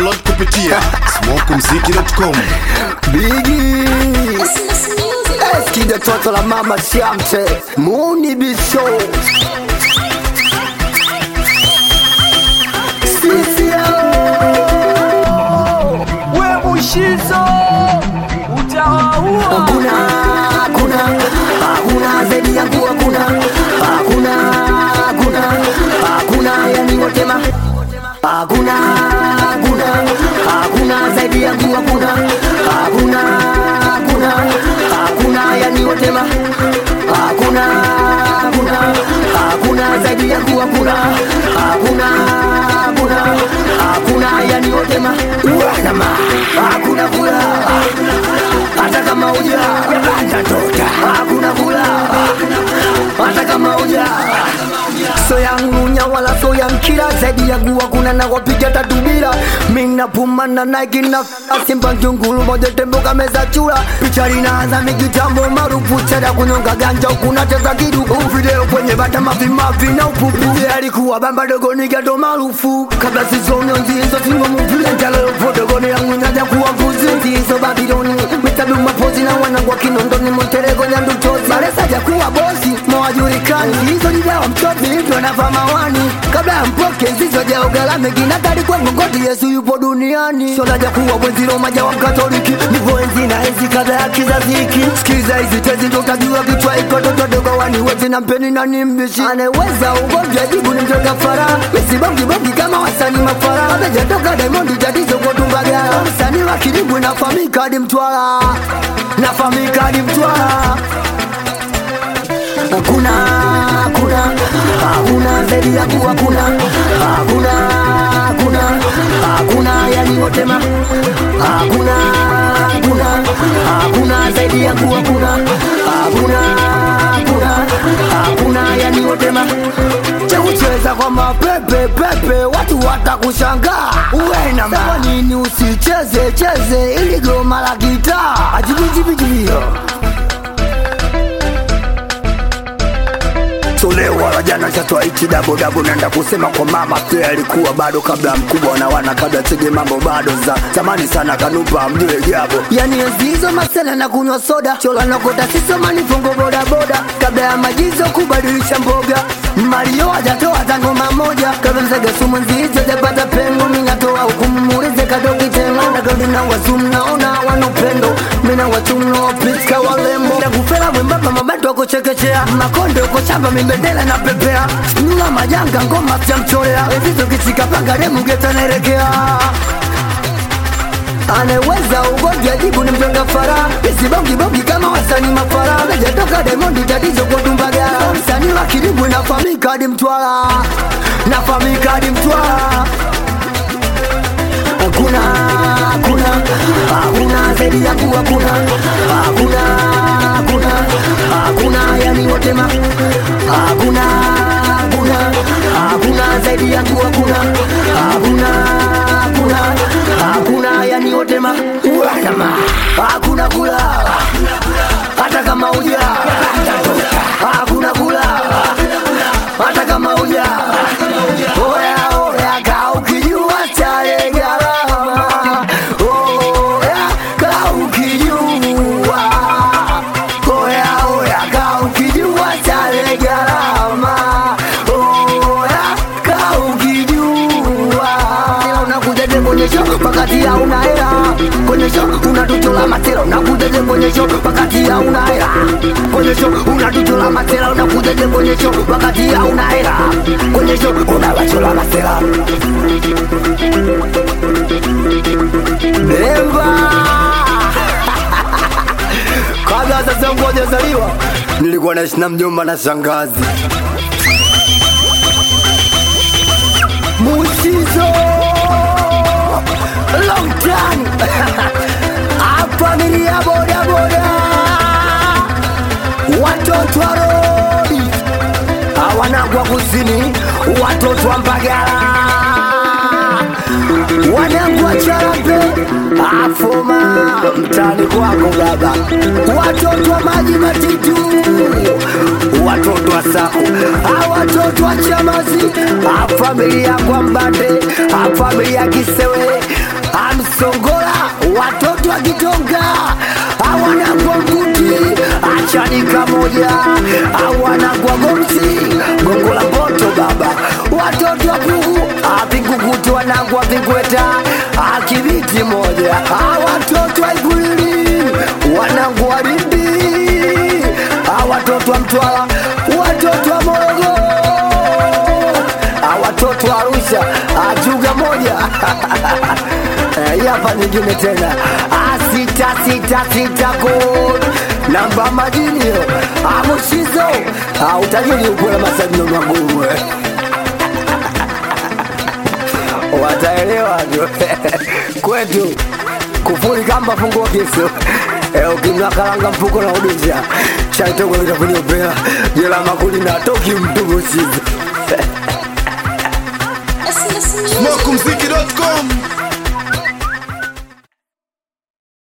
download kupitia smokumziki.com. Biggie Eskide toto la mama Shamte Muni Bisho We Mushizo utawaua. Hakuna zaidi yangu hakuna yani wotema hakuna zaidi yangu hakuna yani wotema hakuna zaidi yangu hakuna yani wotema uanama hakuna kula hata kama uja banda tota hakuna kula hata kama uja so yangu nya wala so yang kila zaidi yangu hakuna na wapiga tatubira mina pumana na kina asimba ngungulu moja tembo kameza chura picha linaanza mikitambo marufu chada kunyonga ganja kuna cheza kidu video kwenye bata mavi na upupu alikuwa bamba dogo nigato marufu kabla sizonyo nzizo singo muvile njalo dogo ni yangu nyaja kuwa vuzi nzizo Babiloni mitabu mapozi na wana kwa kinondoni monterego nyandu chozi baresa jakuwa bosi mwajurikani hizo nijawa mchopi hivyo na famawani kabla ya mpoke zizo ja ugalame ginatari kwa ngongoti Yesu yupo duniani shola jakuwa wenziro maja wa mkatoliki nivo enzi na enzi kabla ya kizazi hiki skiza hizi tezi ndo utajua kichwa iko toto dogo wani wezi na mpeni na nimbishi aneweza ugonjwa jibu ni mtoka fara misi bongi kama wasani mafara abeja toka Diamond tatizo kwa tumbaga msani wa kiribu na famika hadi Mtwara hakuna zaidi yangu hakuna yani wotema hakuna zaidi yangu hakuna yani wotema chekucheza kwa mapepe watu watakushangaa uwe na sema nini usicheze ili goma la gitaa ajibijibijibio leo wala jana chatwa ichi dabo nanda kusema kwa mama pia alikuwa bado kabla mkubwa na wana kabla tege mambo bado za zamani sana kanupa mjue jabo yani enzizo masela na kunywa soda chola nokota siso manifungo boda kabla ya majizo kubadilisha mboga Mario hajatoa tango mamoja kabla mzega sumu nzizo japata pengo minatoa hukumurize kadoki tengo na gaudi na wazum naona wanupendo mina watumno pitka walembo na kufela mwembamba mabato wako chekechea makonde uko chamba mimbendela na pepea nula majanga ngoma tia mcholea ezizo kichika panga remu geta nerekea aneweza ugonjwa jibu ni mtonga fara isi bongi kama wasani mafara meja toka Diamond tatizo kwa tumbaga msani wa kiribu na famika hadi Mtwara hakuna zaidi yangu hakuna yani wotema hakuna zaidi yangu hakuna yani wotema uanama hakuna kula hata kama uja hakuna kula hata kama uja oya ka ukijua chale garama oya ka ukijua chale garama oya ka ukijua unakujaje kwenye show wakati hauna hela kwenye show unatutola matela unakujaje kwenye show wakati hauna hela kwenye show unatutola matela unakujaje kwenye show wakati hauna hela kwenye show unawatola matela Bemba kabla sasa ngoja zaliwa nilikuwa naishi na mjomba na shangazi Mushizo long time familia boda watoto wa Rodi hawanagwa kusini watoto wa Mbagala wanangu wa Charambe afoma mtani kwako baba watoto wa Maji Matitu watoto wa Sako watoto wa Chamazi familia kwa Mbande familia Kisewe Songola, watoto wa Kitonga hawana kwa mkuti, achanika moja hawana kwa gomsi, gongo la poto baba, watoto wa kugu apikukutu wanangu apikueta, akibiti moja watoto wa Ikulili wanangu wa Lindi, watoto wa Mtwara, watoto wa Morogoro, watoto wa Arusha, ajuga moja hapa nyingine tena, sita code namba majini yo, Mushizo utajiri ukula masajino magumu wataelewa kwetu kufuri kamba fungo kiso ukimla kalanga mpuko na udisha chaitoko litafuni upela jela makuli na toki mtu Mushizo Smokumziki.com